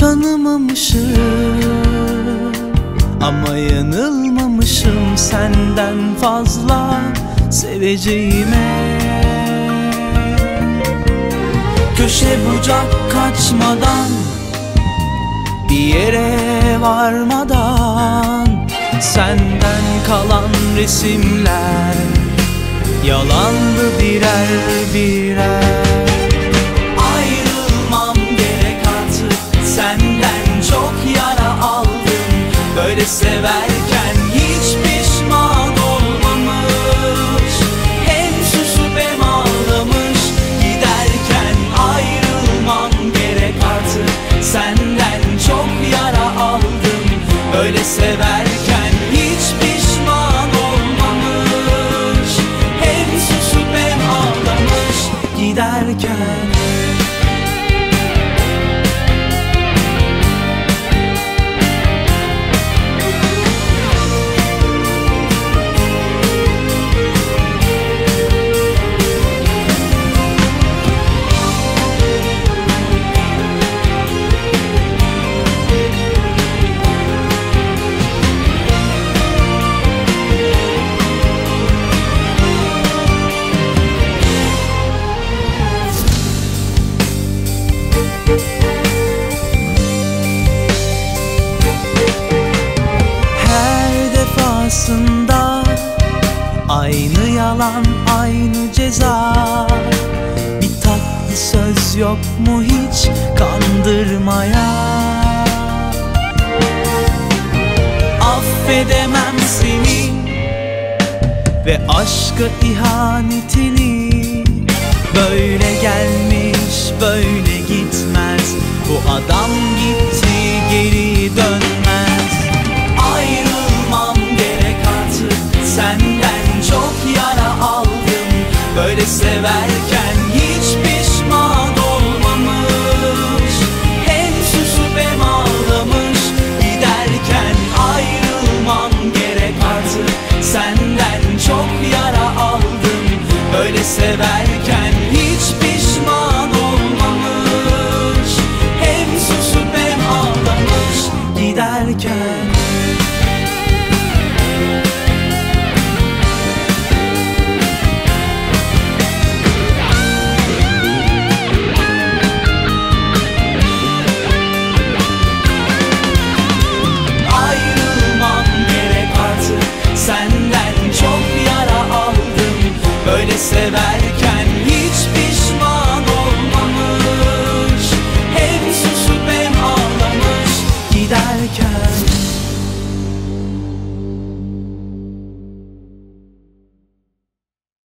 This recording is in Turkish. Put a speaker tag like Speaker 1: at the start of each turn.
Speaker 1: Tanımamışım ama yanılmamışım senden fazla seveceğime. Köşe bucak kaçmadan, bir yere varmadan, senden kalan resimler yalandı birer birer. Ayrılmam gerek artık, senden çok yara aldım. Böyle severken hiç pişman olmamış, hem susup hem ağlamış. Giderken ayrılmam gerek artık, senden çok yara aldım. Böyle severken hiç pişman olmamış, hem susup hem ağlamış. Giderken aynı yalan, aynı ceza. Bir tatlı söz yok mu hiç kandırmaya? Affedemem seni ve aşka ihanetini. Böyle gelmiş